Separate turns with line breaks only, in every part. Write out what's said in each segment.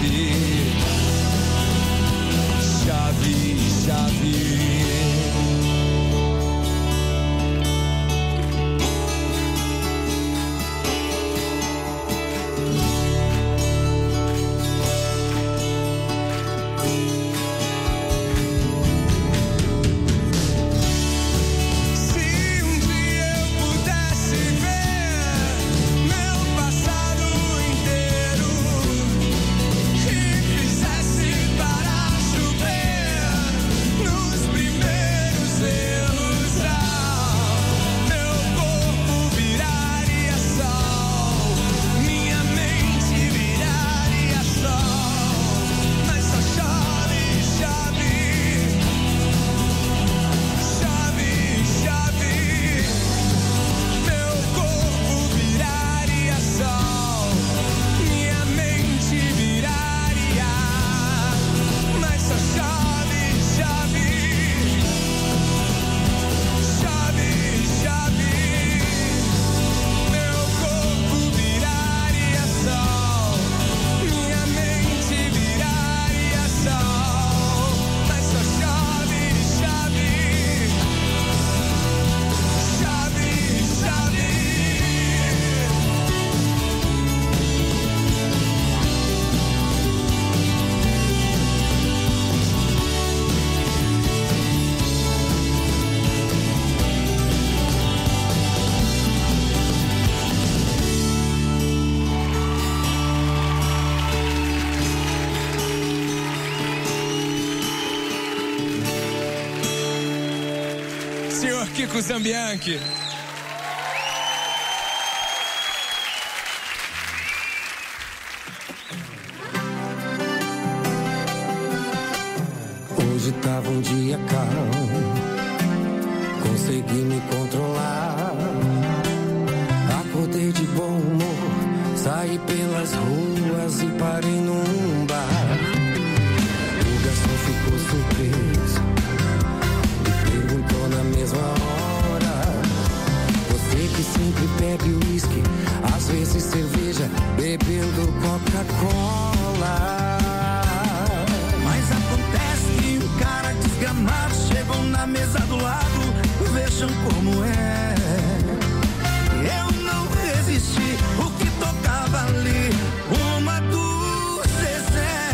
Kiko Zambianchi.
Hoje tava um dia calmo, consegui me controlar. Acordei de bom humor, saí pelas ruas e parei num bar. O garçom ficou surpreso, perguntou na mesma hora: você que sempre bebe uísque, às vezes cerveja, bebendo Coca-Cola. Mas acontece que um cara desgramado chegou na mesa do lado, vejam como é. Eu não resisti, o que tocava ali, uma do Zezé.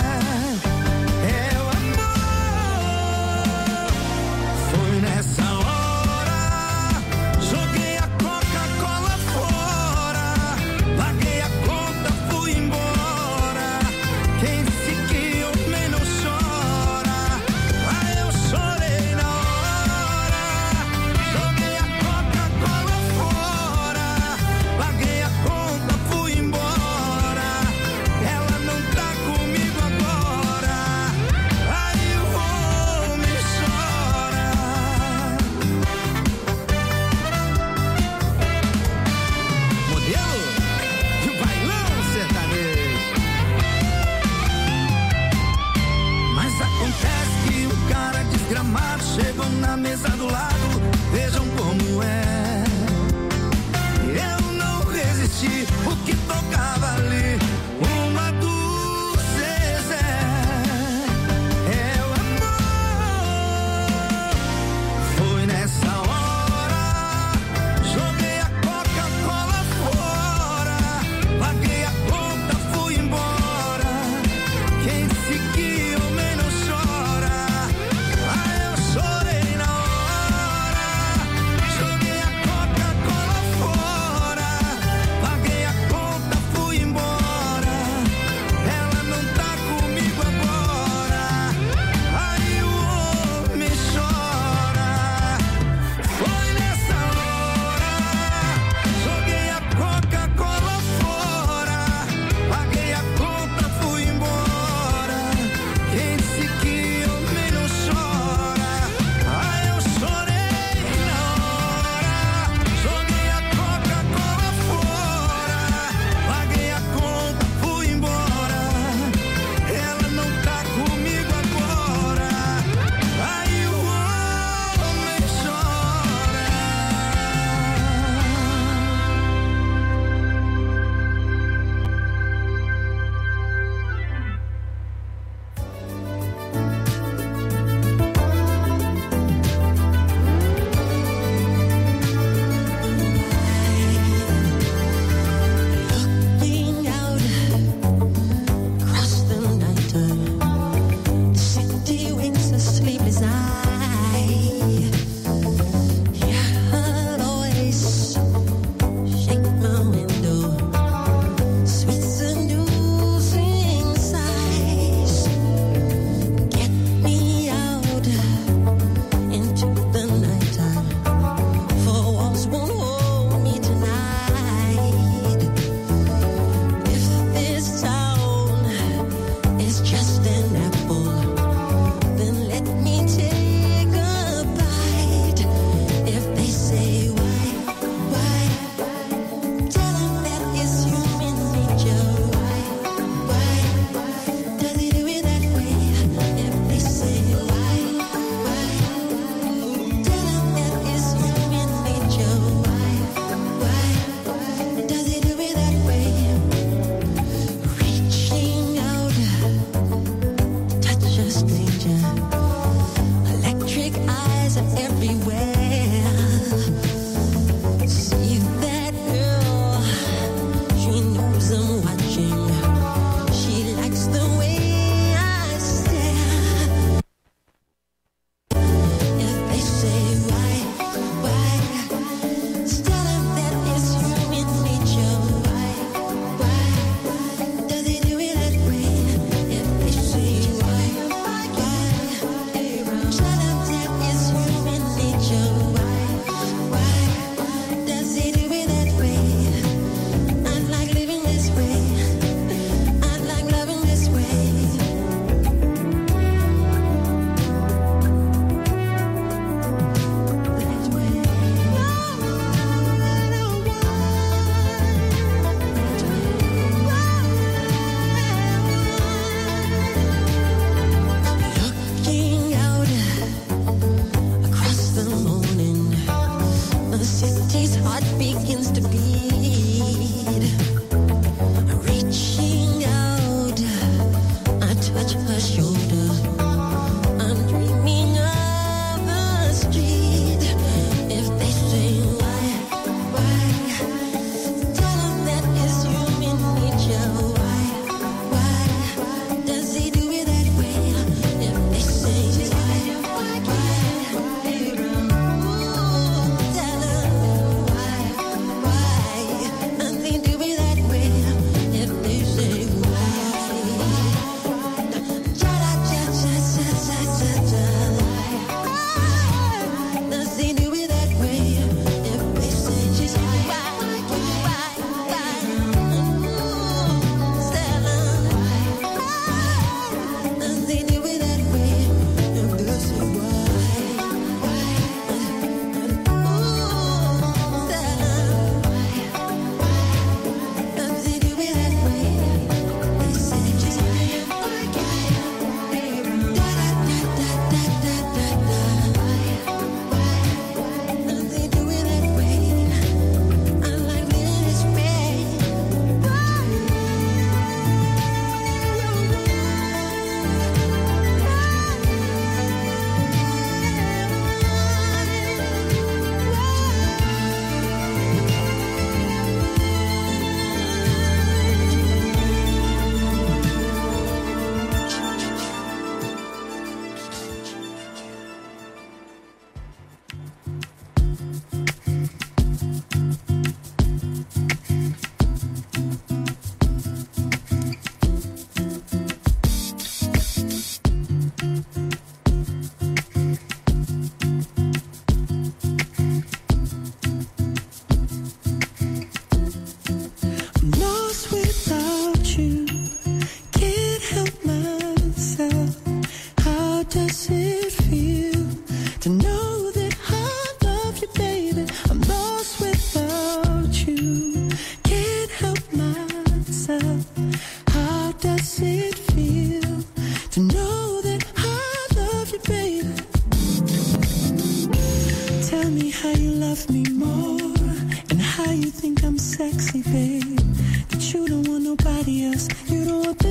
Nessa hora, joguei a Coca-Cola fora, paguei a conta, fui embora. Quem disse que homem não chora? Ah, eu chorei na hora. Joguei a Coca-Cola fora, paguei a conta, fui embora. Ela não tá comigo agora. Aí o homem chora. Acontece que o cara desgramado chegou na mesa do lado, vejam como é. Eu não resisti, o que tocava ali, uma do Zezé. É o amor. Foi nessa hora, joguei a Coca-Cola fora, paguei a conta, fui embora. Quem disse que homem não chora? Ah, eu chorei na hora.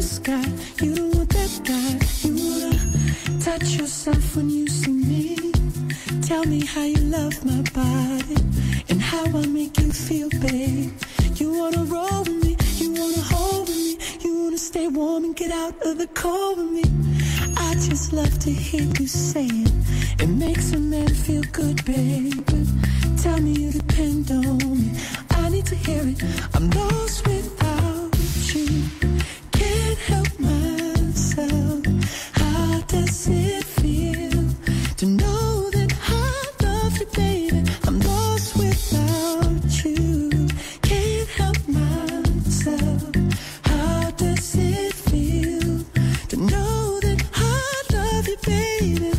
sky. You don't want that guy. You wanna touch yourself when you see me. Tell me how you love my body and how I make you feel, babe. You wanna roll with me, you wanna hold with me, you wanna stay warm and get out of the cold with me. I just love to hear you say it. It makes a man feel good, baby. Tell me you depend on me. I need to hear it. I'm lost without you. Can't help myself. How does it feel to know that I love you, baby? I'm lost without you. Can't help myself. How does it feel to know that I love you, baby?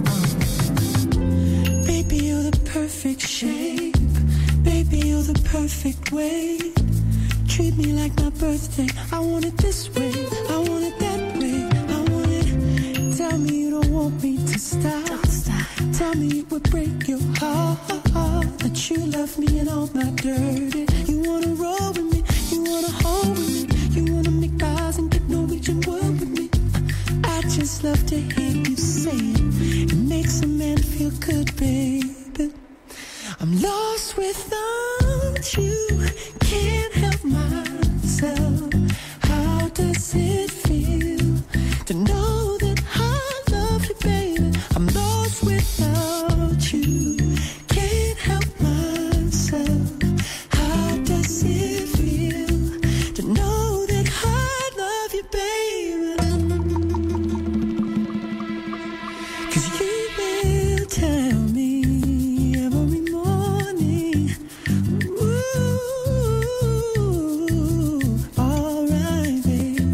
Baby, you're the perfect shape. Baby, you're the perfect way. Treat me like my birthday. I want it this way. I want it that way. I want it. Tell me you don't want me to stop. Tell me it would break your heart that you love me and all my dirty. You wanna roll with me. You wanna hold with me. You wanna make eyes and get Norwegian word with me. I just love to hear you say it. It makes a man feel good, baby. I'm lost without you. Can't help myself. How does it feel to know that I love you, baby? I'm lost without you. Can't help myself. How does it feel to know that I love you, baby? 'Cause you will tell me every morning. Ooh, all right, baby.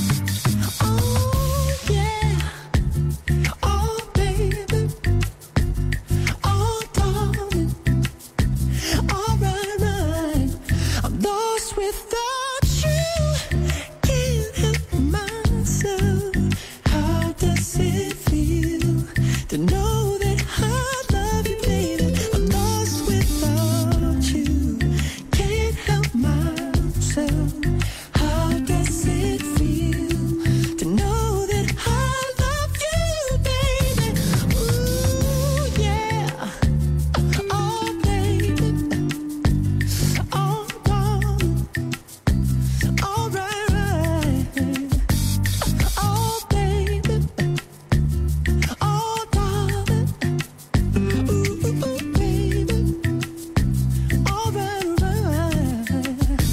Oh, yeah. Oh, baby. Oh, darling. All right, right. I'm lost without you. Can't help myself. How does it feel to know that I love you, baby? I'm lost without you. Can't help myself. How does it feel to know that I love you, baby? Ooh, yeah. Oh, baby. Oh, darling. All right, right. Oh, baby. Oh, darling. Ooh, baby. All right, right.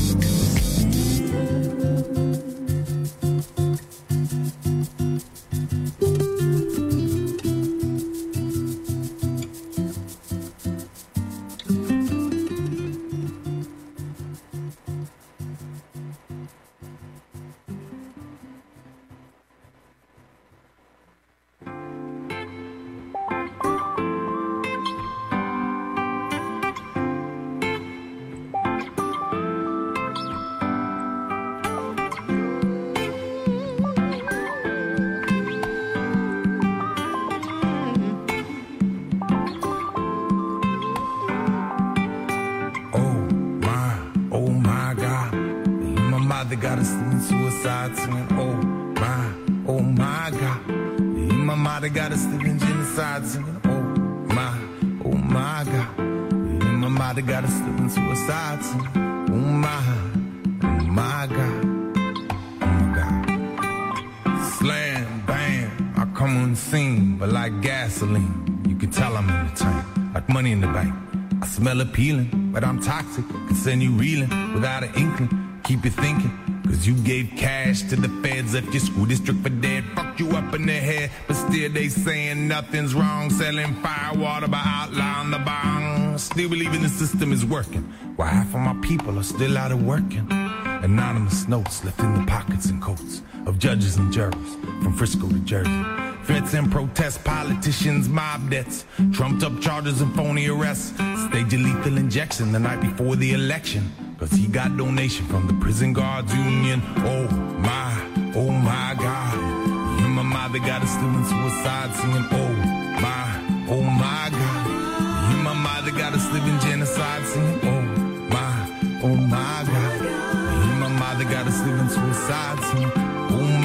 Oh my God. Me and my mother got us in suicide singing, oh my God. Me and my mother got us living genocide singing, oh my God. Me and my mother got us living suicide singing, oh my God. Oh my God. Slam, bam, I come on the scene, but like gasoline, you can tell I'm in the tank, like money in the bank. I smell appealing, but I'm toxic. Can send you reeling without an inkling. Keep you thinking, cause you gave cash to the feds. If your school district for dead, fucked you up in the head. But still they saying nothing's wrong. Selling firewater by outlawing the bong. Still believing the system is working, while half of my people are still out of working. Anonymous notes left in the pockets and coats of judges and jurors from Frisco to Jersey. Feds and protest, politicians, mob deaths, trumped up charges and phony arrests. Stage a lethal injection the night before the election, cause he got donation from the prison guards union. Oh my God. You and my mother got us doing suicide singing, oh my God. You and my mother got us living genocide singing, oh my God. You and my mother got us living suicide singing, oh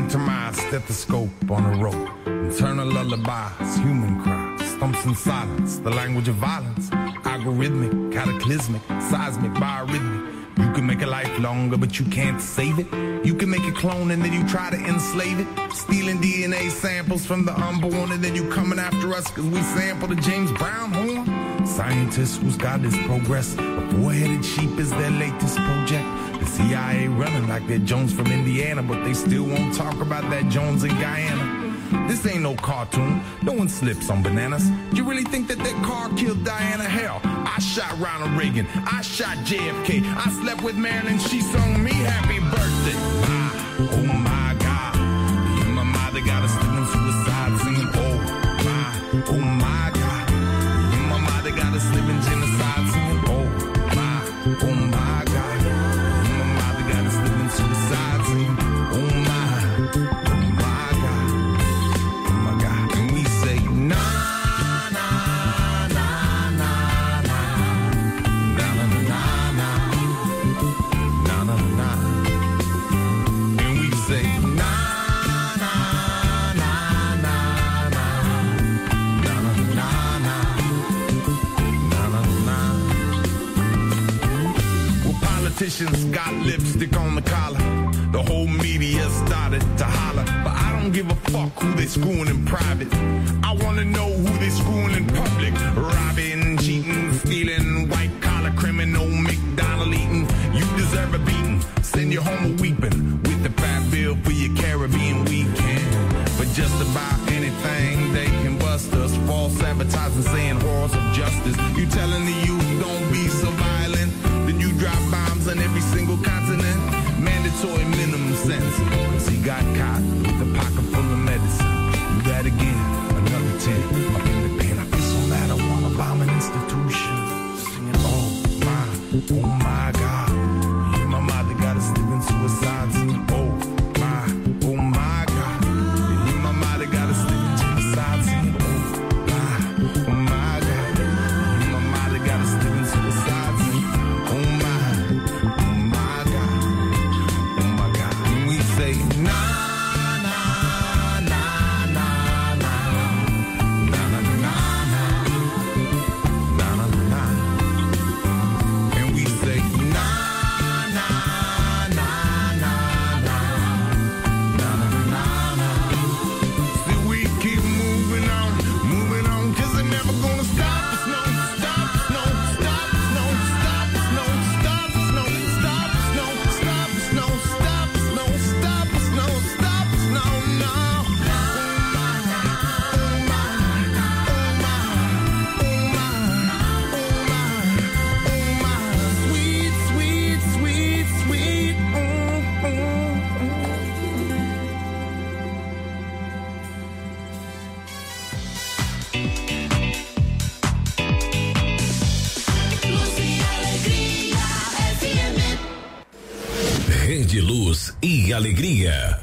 to my stethoscope on a rope. Internal lullabies, human cries, stumps in silence, the language of violence. Algorithmic, cataclysmic, seismic, biorhythmic. You can make a life longer, but you can't save it. You can make a clone and then you try to enslave it. Stealing DNA samples from the unborn and then you coming after us cause we sampled the James Brown horn. Scientists whose God is progress. A four-headed sheep is their latest project. The CIA running like they're Jones from Indiana, but they still won't talk about that Jones in Guyana. This ain't no cartoon. No one slips on bananas. You really think that car killed Diana? Hell, I shot Ronald Reagan. I shot JFK. I slept with Marilyn. She sung me happy birthday. Oh my God. Me and my mother got us doing suicide singing. Oh my God. Me and my mother got us living genocide singing. Oh my God. Me and my mother got us living suicide singing. Oh my God. Politicians got lipstick on the collar. The whole media started to holler. But I don't give a fuck who they screwing in private. I wanna know who they screwing in public. Robbing, cheating, stealing, white collar criminal, McDonald eating. You deserve a beating. Send you home a weeping. With the fat bill for your Caribbean weekend. But just about anything they can bust us. False advertising saying horrors of justice. You telling the youth don't be so violent. Then you drop bombs on every single continent. Mandatory minimum sentence. He got caught with a pocket full of medicine. Do that again, another 10. Up in the pen, I feel so mad I wanna bomb an institution. Singing, oh my God. Me and my mother got us living suicide singing, oh my God. Me and my mother got us living genocide singing, oh my God. Me and my mother got us living suicide singing. Say nah, nah, nah, nah, nah, nah, nah, nah, nah, nah, nah. And we say nah, nah, nah, nah, nah, nah, nah, nah. See, we keep moving on, cause they're never gonna stop us, no, stop us, no, stop us, no, stop us, no, stop us, no, stop us, no, stop us, no, stop us, no, stop us, no, stop us, no, no. Sweet, sweet, sweet, sweet.
Luz e Alegria FM.
Rede Luz e Alegria.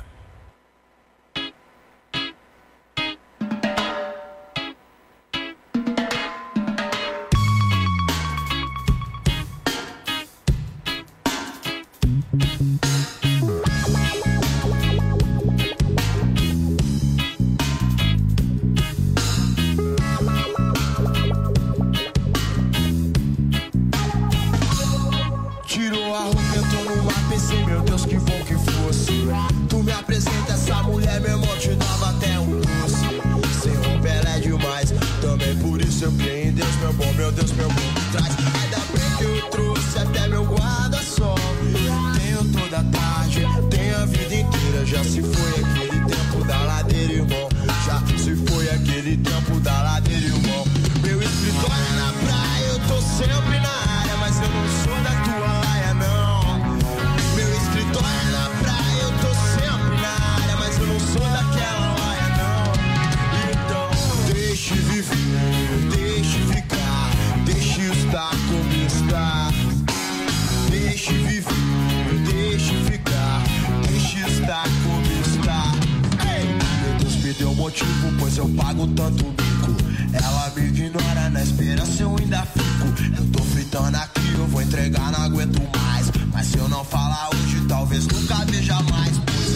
Tirou a roupa, entrou no mar, pensei, meu Deus, que bom que fosse. Tu me apresenta essa mulher, meu irmão, te dava até um doce. Sem roupa ela é demais, também por isso eu criei em Deus, meu bom, meu Deus, meu bom me traz. Ainda bem que eu trouxe até meu guarda-sol. Tenho toda a tarde, tenho a vida inteira. Já se foi aquele tempo da ladeira, irmão. Já se foi aquele tempo da ladeira, irmão. Meu escritório é na praia, eu tô sempre na área, mas eu não sou da tua área, não. Meu escritório é na praia, eu tô sempre na área, mas eu não sou daquela área, não. Então, deixe viver, deixe ficar, deixe estar como está. Deixe viver, deixe ficar, deixe estar como está. Ei! Meu Deus me deu motivo, pois eu pago tanto mico. Ela me ignora, na esperança eu ainda fico. Eu tô fritando aqui, eu vou entregar, não aguento mais. Mas se eu não falar hoje, talvez nunca veja mais. Pois o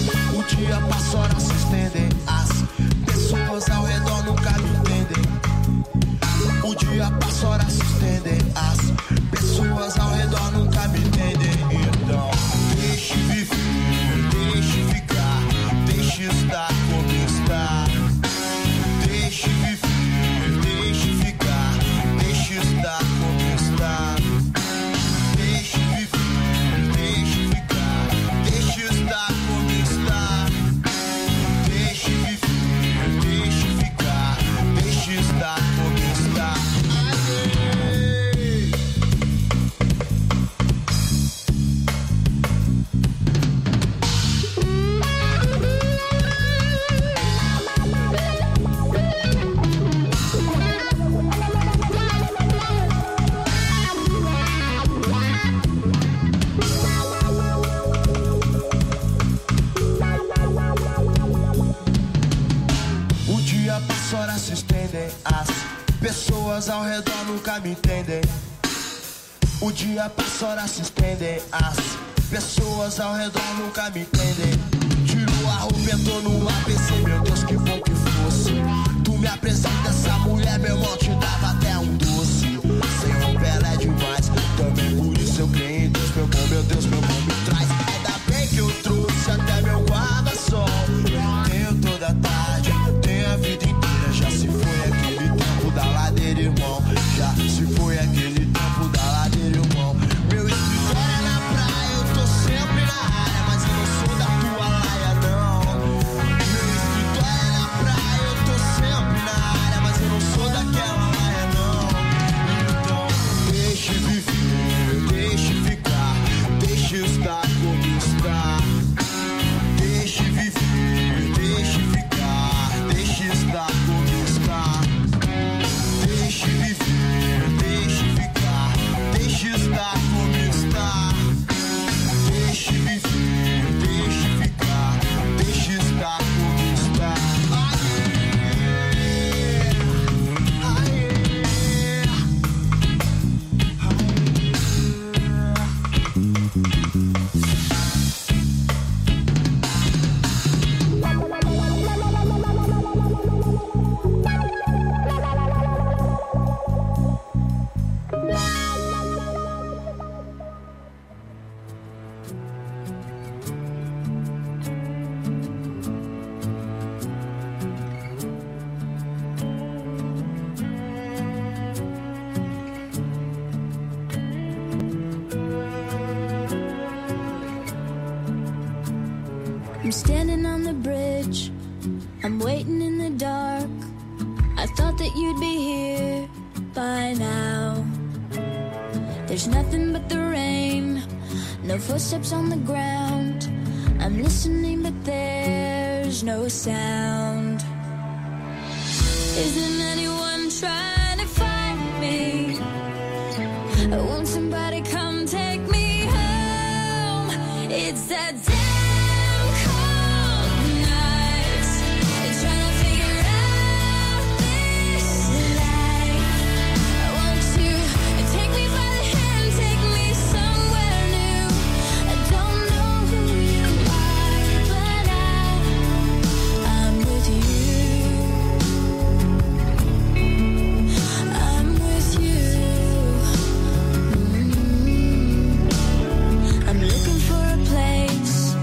dia passa, horas se estendem. As pessoas ao redor nunca me entendem. O dia passa, horas se estendem. As pessoas ao redor nunca me entendem. Então, deixe viver, deixe ficar, deixe estar como está. Deixe viver, deixe ficar, deixe estar como está. Deixe viver, deixe ficar, deixe estar como está. Deixe viver, deixe ficar, deixe estar como está. O dia passa, horas se estendem. As pessoas ao redor nunca me entendem. O dia passa, horas se estendem. As pessoas ao redor nunca me entendem. Tiro a roupa, tô no ABC, meu Deus, que bom que fosse. Tu me apresenta essa mulher, meu irmão, te dava até um doce. Sem roupa ela é demais, também por isso eu creio em Deus. Meu Deus, meu bom me traz. Ainda bem que eu trouxe até meu guarda-sol. Tenho toda a tarde, tenho a vida inteira. Já se foi aquele tempo da ladeira, irmão. Já se foi aquele tempo da ladeira, irmão. Meu escritório é na praia, eu tô sempre na área, mas eu não sou da tua laia, não. Meu escritório é na praia, eu tô sempre na área, mas eu não sou daquela laia, não. Então, deixe viver, deixe ficar, deixe estar como está. Deixe viver, deixe ficar, deixe estar como está. Deixe viver, deixe ficar, deixe estar como está. Deixe viver, deixe ficar, deixe estar como está.
I'm standing on the bridge, I'm waiting in the dark. I thought that you'd be here by now. There's nothing but the rain, no footsteps on the ground. I'm listening but there's no sound. Isn't anyone trying to find me? Won't somebody come take me home? It's that damn cold night, trying to figure out this life. Won't you take me by the hand, take me somewhere new? I don't know who you are, but I'm with you. I'm with you. I'm looking for a place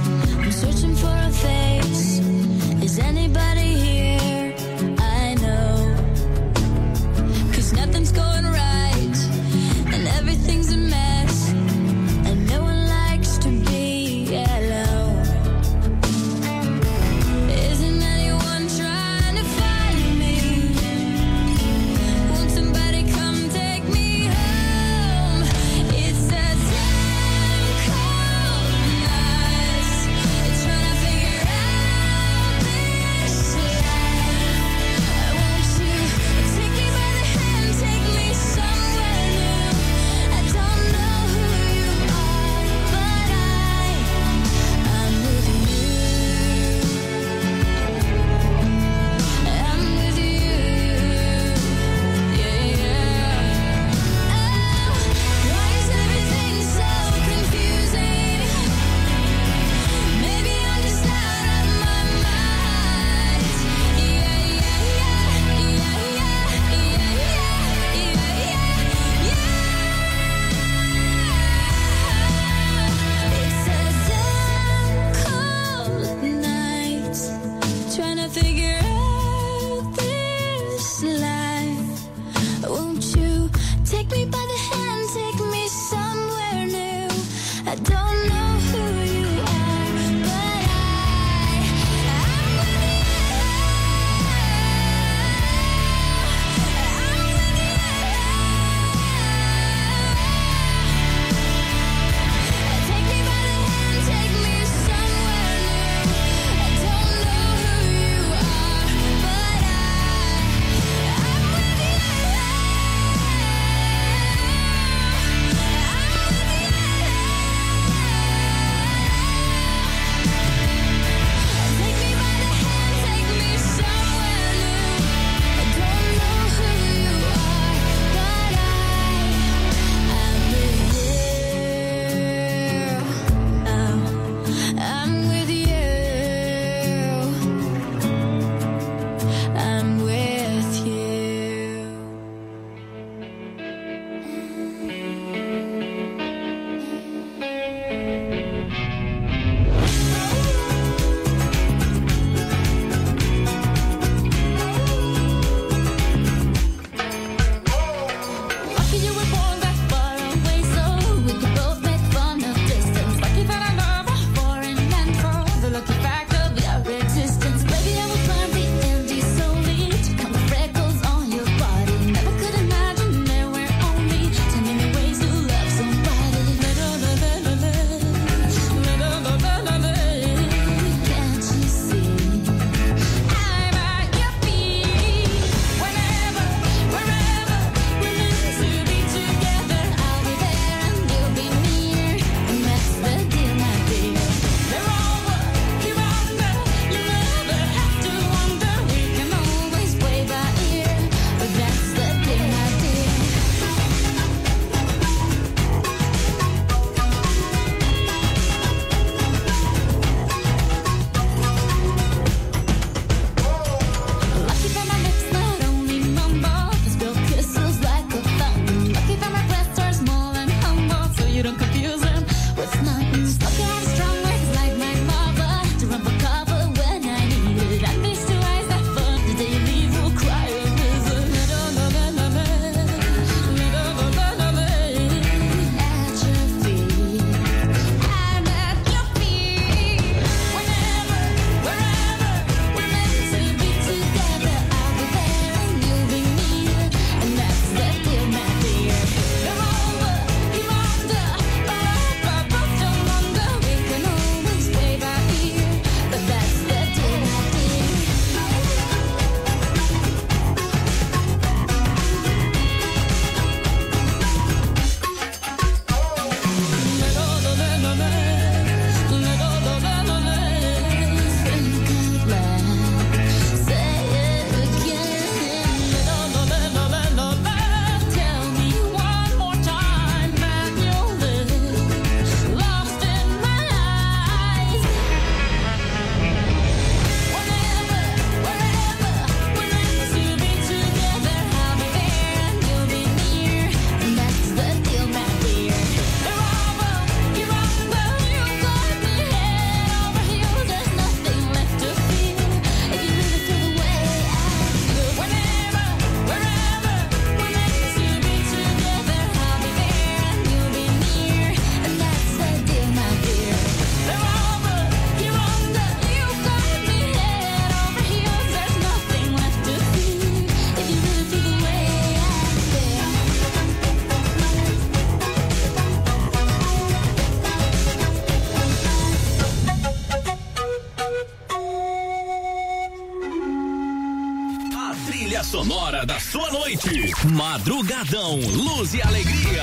sonora da sua noite. Madrugadão, luz e alegria.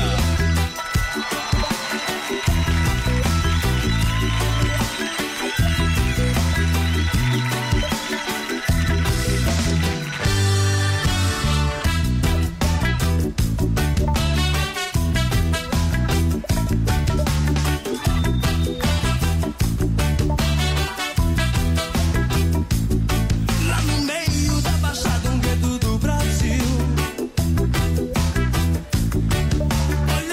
Olha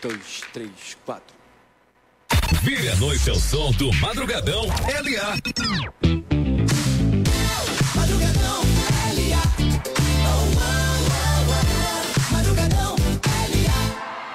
2, 3, 4.
Vire a noite ao som do Madrugadão LA.
Madrugadão LA. Madrugadão LA.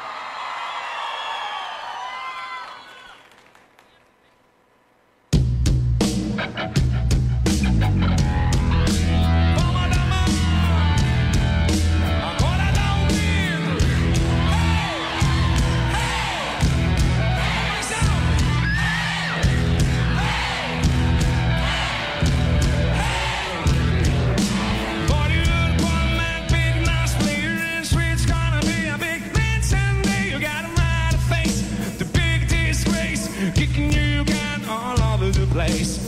Place.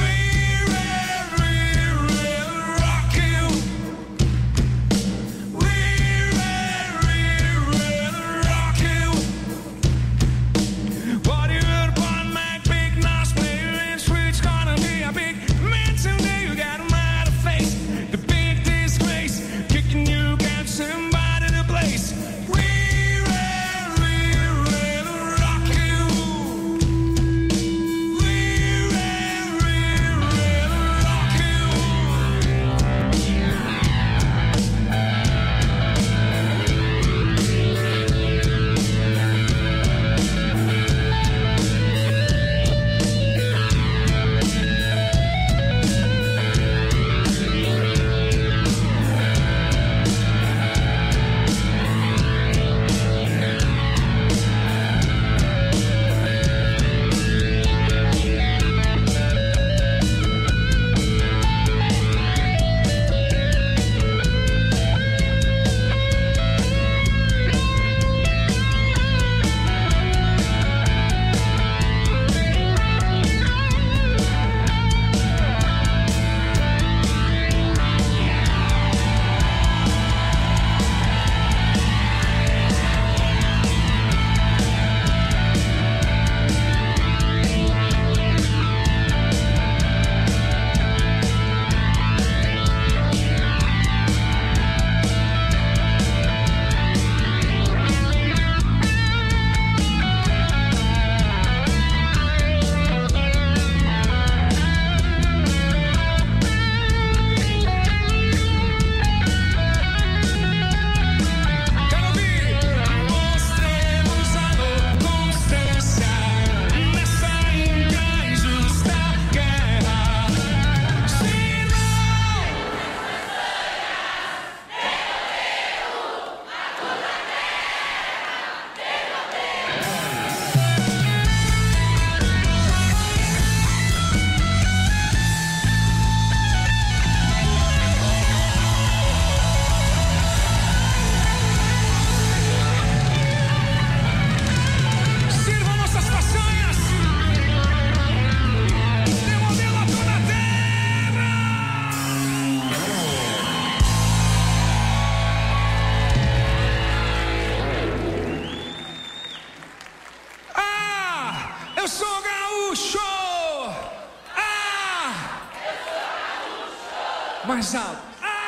Mais alto.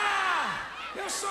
Ah! Eu sou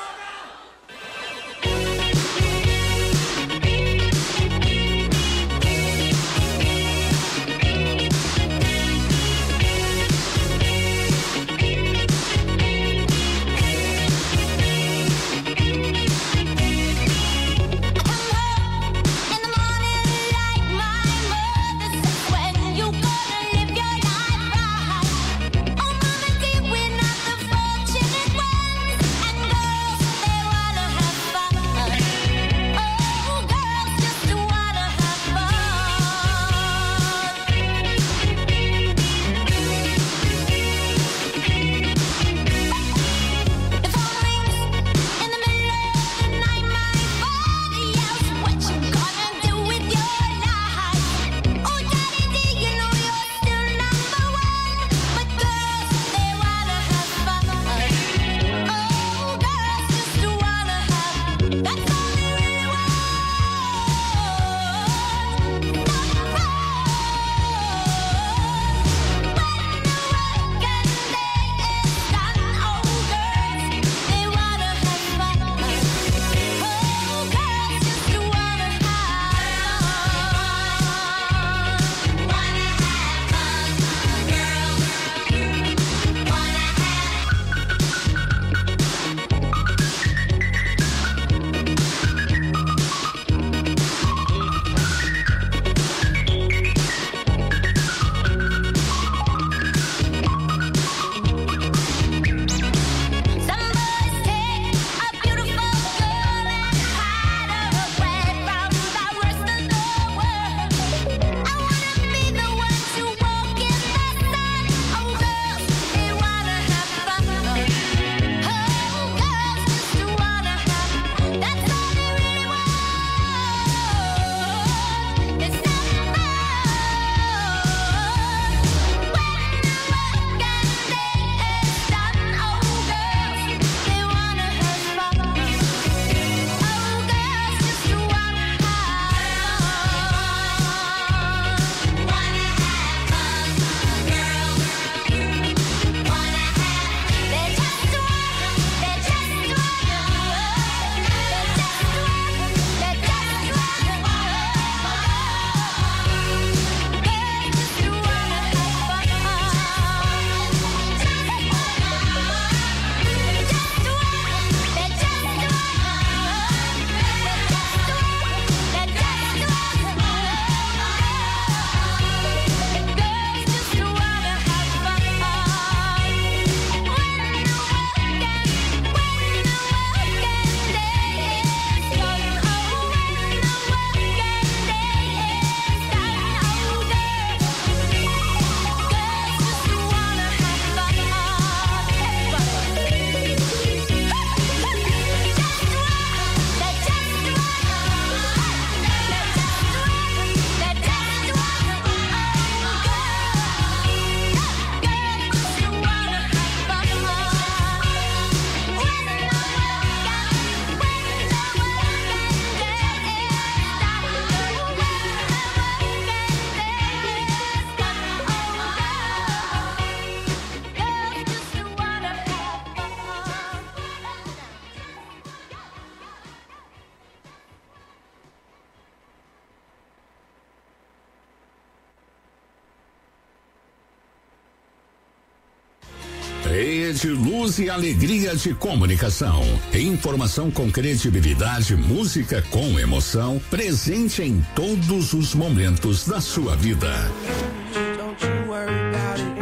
Rede Luz e Alegria de Comunicação. Informação com credibilidade, música com emoção, presente em todos os momentos da sua vida.
Don't you worry about it.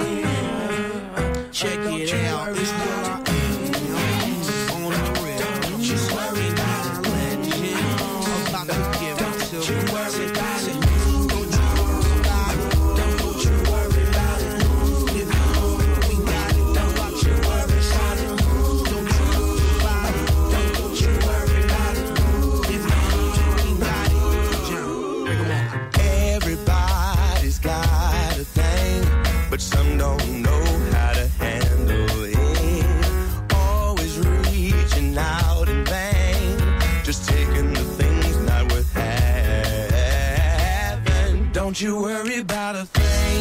Check it out. It's on the real. Don't you worry about it. Legend. About to give it to you. Don't worry about it. Don't you worry about it. Don't you worry about it. If you know we got it, don't you worry about it. Don't you worry about it. Don't you worry about it. If you know we got it. Everybody's got a thing, but some don't know how to handle it. Always reaching out in vain, just taking the things not worth having. Don't you worry about a thing.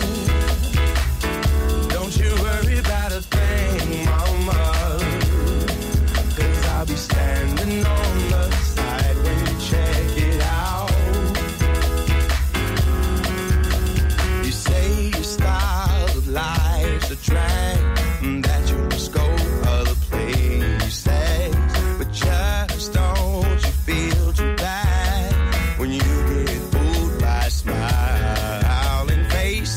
Don't you worry about a thing, mama. 'Cause I'll be standing on the side when you check it out. You say your style of life's a drag, that you must go other places, but just don't you feel too bad when you get fooled by smiling faces.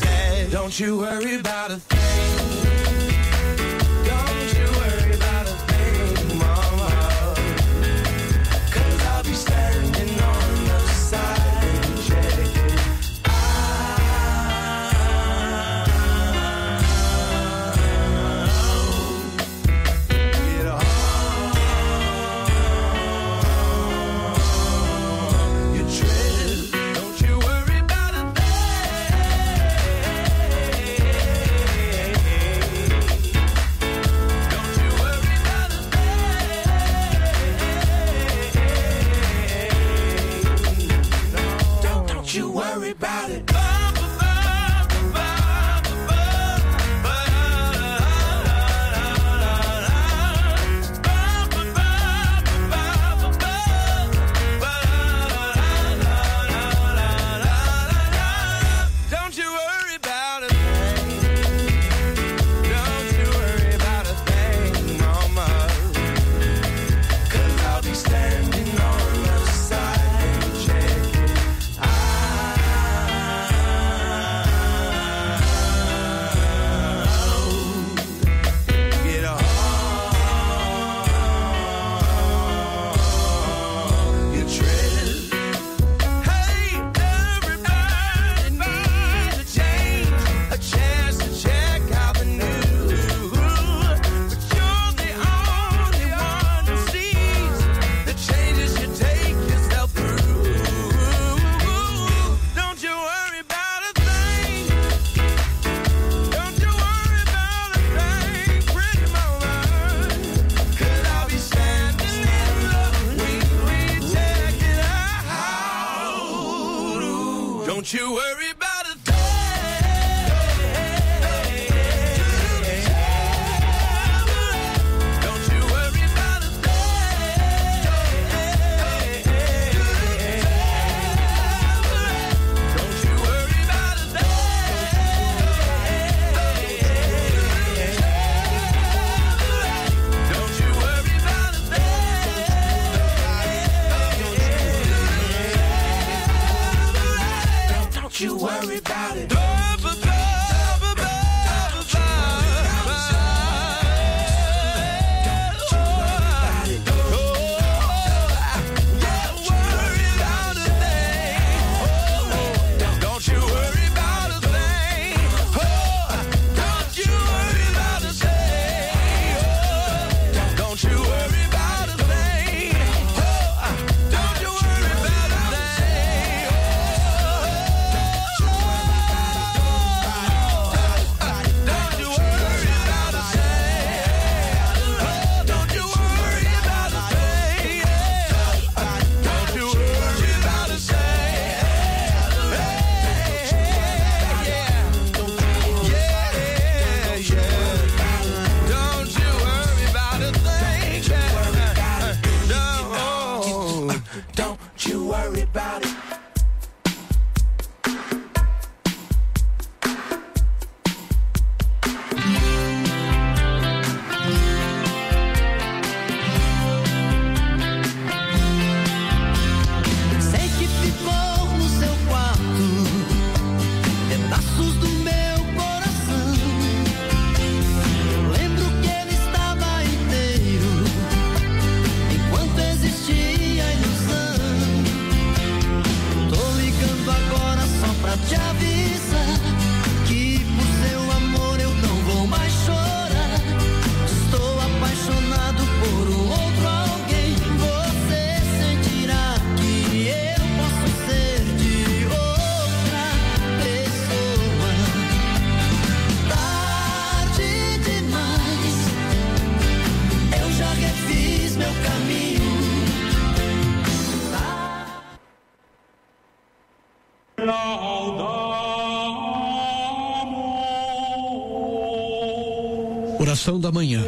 Oração da manhã.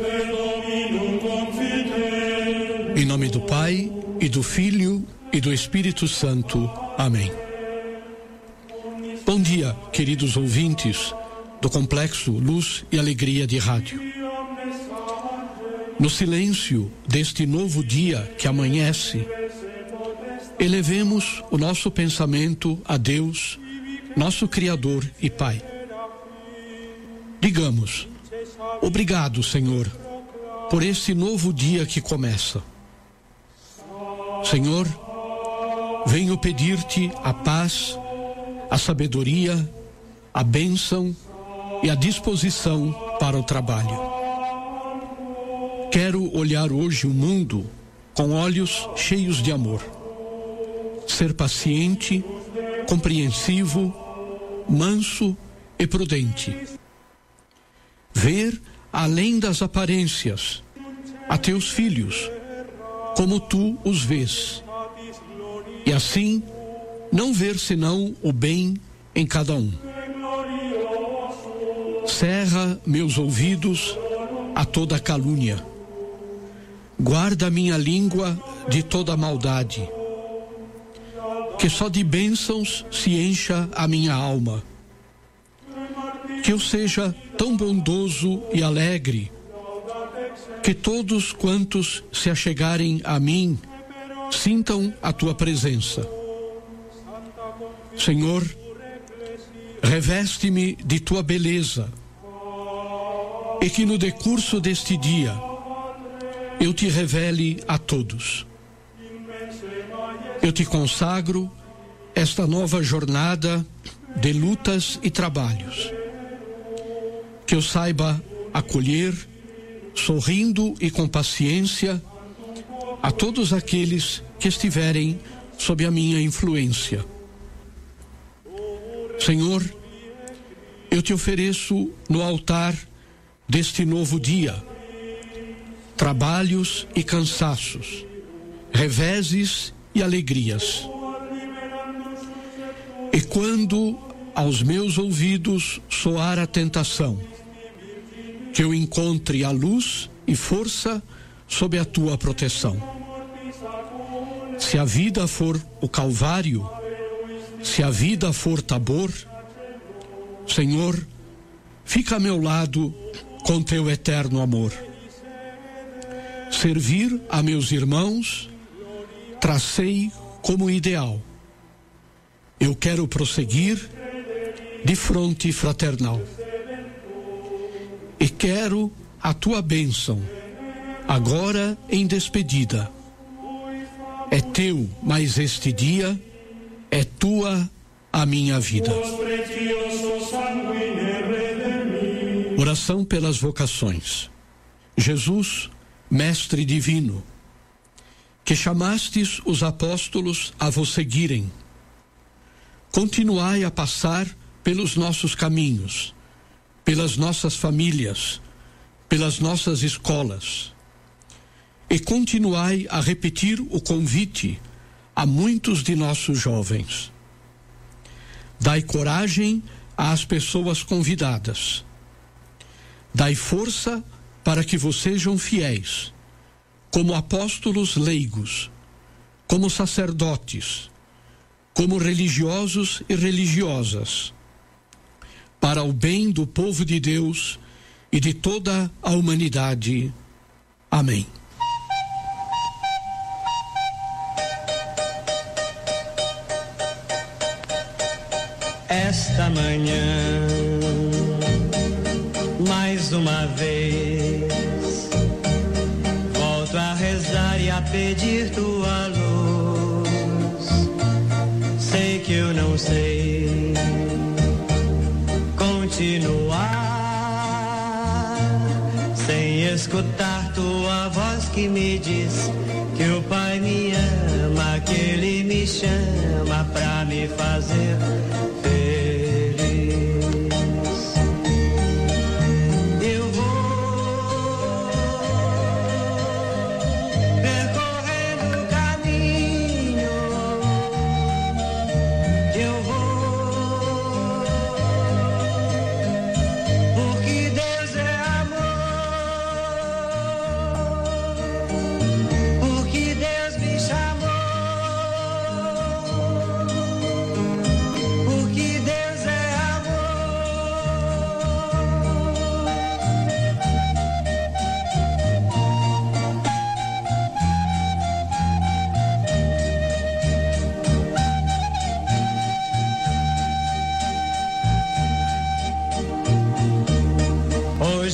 Em nome do Pai, e do Filho, e do Espírito Santo. Amém. Bom dia, queridos ouvintes do Complexo Luz e Alegria de Rádio. No silêncio deste novo dia que amanhece, elevemos o nosso pensamento a Deus, nosso Criador e Pai. Digamos: obrigado, Senhor, por este novo dia que começa. Senhor, venho pedir-te a paz, a sabedoria, a bênção e a disposição para o trabalho. Quero olhar hoje o mundo com olhos cheios de amor. Ser paciente, compreensivo, manso e prudente. Ver além das aparências a teus filhos, como tu os vês. E assim, não ver senão o bem em cada um. Cerra meus ouvidos a toda calúnia. Guarda minha língua de toda maldade. Que só de bênçãos se encha a minha alma. Que eu seja tão bondoso e alegre, que todos quantos se achegarem a mim sintam a tua presença. Senhor, reveste-me de tua beleza, e que no decurso deste dia eu te revele a todos. Eu te consagro esta nova jornada de lutas e trabalhos. Que eu saiba acolher, sorrindo e com paciência, a todos aqueles que estiverem sob a minha influência. Senhor, eu te ofereço no altar deste novo dia trabalhos e cansaços, reveses e alegrias. E quando aos meus ouvidos soar a tentação, que eu encontre a luz e força sob a tua proteção. Se a vida for o Calvário, se a vida for Tabor, Senhor, fica a meu lado com teu eterno amor. Servir a meus irmãos, tracei como ideal. Eu quero prosseguir de fronte fraternal. E quero a tua bênção, agora em despedida. É teu mais este dia, é tua a minha vida. Oração pelas vocações. Jesus, Mestre Divino, que chamastes os apóstolos a vos seguirem, continuai a passar pelos nossos caminhos, pelas nossas famílias, pelas nossas escolas, e continuai a repetir o convite a muitos de nossos jovens. Dai coragem às pessoas convidadas. Dai força para que vos sejam fiéis, como apóstolos leigos, como sacerdotes, como religiosos e religiosas, para o bem do povo de Deus e de toda a humanidade. Amém.
Esta manhã, mais uma vez, volto a rezar e a pedir tua luz. Sei que eu não sei continuar sem escutar tua voz que me diz que o Pai me ama, que Ele me chama pra me fazer feliz. Eu vou percorrendo o caminho, eu vou, porque Deus é amor.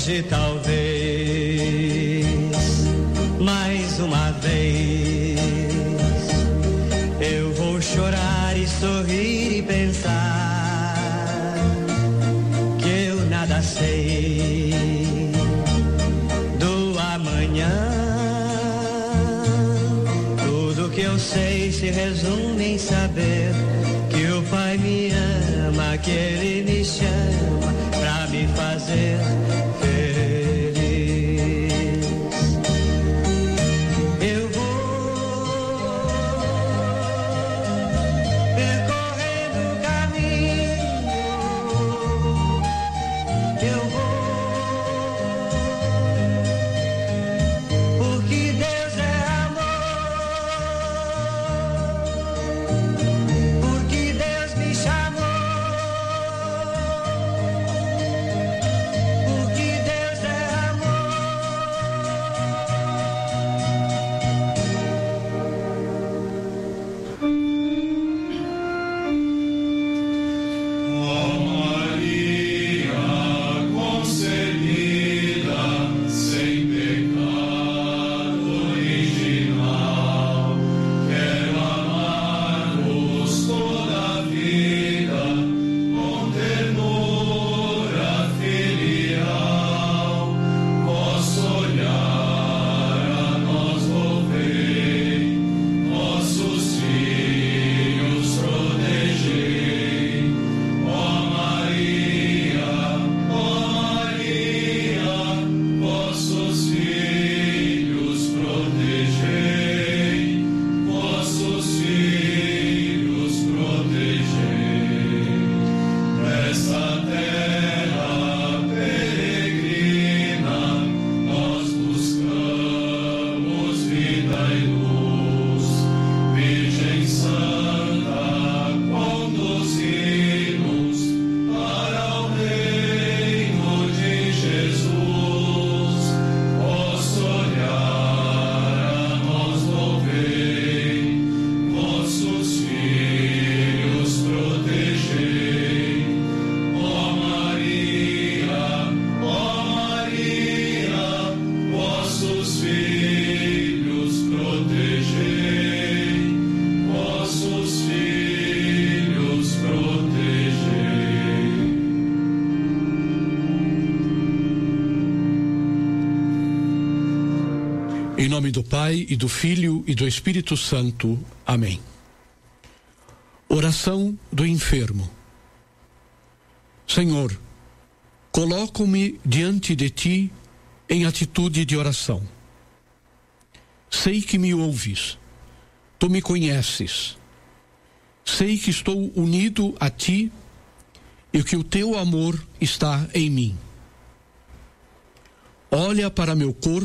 hoje talvez, mais uma vez, eu vou chorar e sorrir e pensar que eu nada sei do amanhã. Tudo que eu sei se resume em saber que o Pai me ama, que Ele me chama pra me fazer feliz. Eu vou percorrendo o caminho, eu vou, porque Deus é amor, porque Deus me chamou.
Em nome do Pai, e do Filho, e do Espírito Santo. Amém. Oração do enfermo. Senhor, coloco-me diante de Ti em atitude de oração. Sei que me ouves, Tu me conheces. Sei que estou unido a Ti e que o Teu amor está em mim. Olha para meu corpo